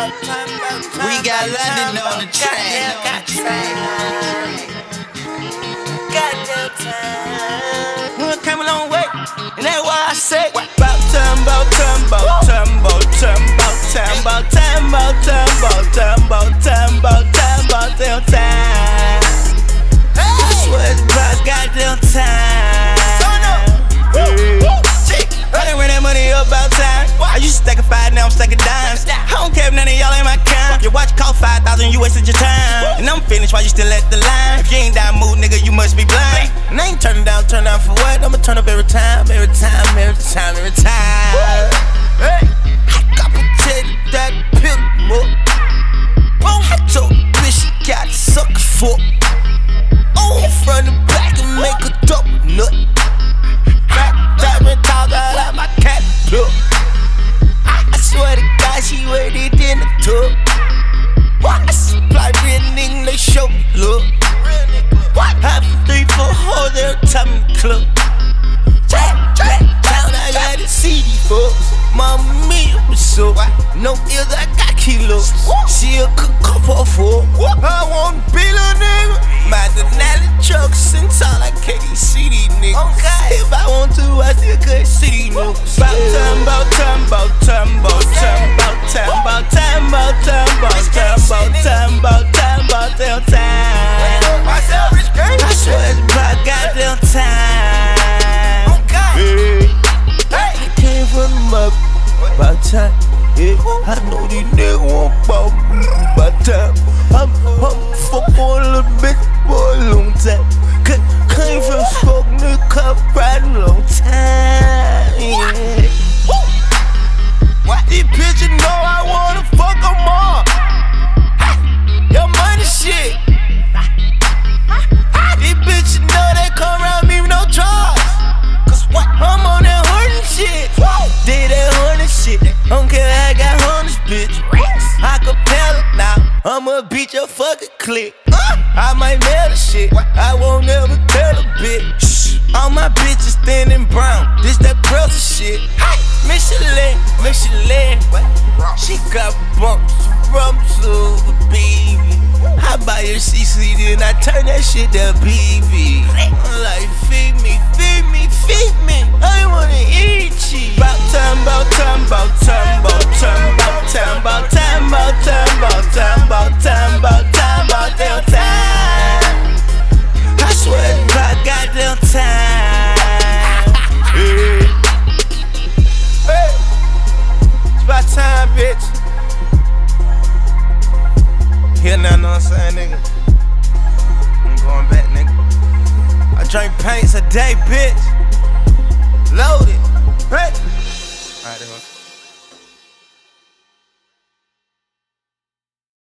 We got London on the train. Goddamn time. We came a long way, and that's why I say about time, about time, about time, about time, about time, about time, about time, about time, about time, about time, about damn time. I swear it's about goddamn time. I done ran that money up about time. I used to stack a 5, now I'm stacking dimes. I don't care if none of y'all ain't my kind. Your watch cost 5,000, you wasted your time. And I'm finished while you still at the line. If you ain't down mood, nigga, you must be blind. And I ain't turn down for what? I'ma turn up every time, every time, every time, every time. Hey, I got protected that pill more. I told the bitch she got sucker for. Oh, front and back and make a double nut. Diamond talk out of my cat plug. I swear to God, she waited in the tub. I supply real nigga, they show me love. Half 3, 4 hoes every time in the club. Town, I got a CD folks. Mama mia, so no ills, I got kilos. She'll cook up for 4. I want to be a nigga. My Denali trucks and tall, I can't see these niggas. If I want to, I still could see these niggas. About time, about time, about time, about time, about time, about time, about time, about time, about time, about time, about damn time. I swear it's about goddamn time. I came from the mud, about time. Yeah, I know these niggas won't ball me about time. I'm fuck on a little bitch for a long time. Came from smoke, nigga, come riding a long time. Yeah. These bitches know I wanna fuck them all. Your money shit. These bitches know they come around me with no charge. Cause what? I'm on that horny shit. Did that horny shit. Don't care, I got hundreds, bitch. I can tell it now. I'ma beat your fucking clique. I might mail the shit. I won't ever tell a bitch. All my bitches thin and brown. This that brother shit. Michelin. She got bumps from Silver, baby. I buy her CC, then I turn that shit to BB. I'm like, feed me. I wanna eat you. About time, about time, about time, about time, about time, about time, about time, about time, about time, about time, about damn time. I swear it's about goddamn time. Hey, it's about time, bitch. Here now, know what I'm saying, nigga? I'm going back, nigga. I drink pints a day, bitch. Loaded. Hey. Alright,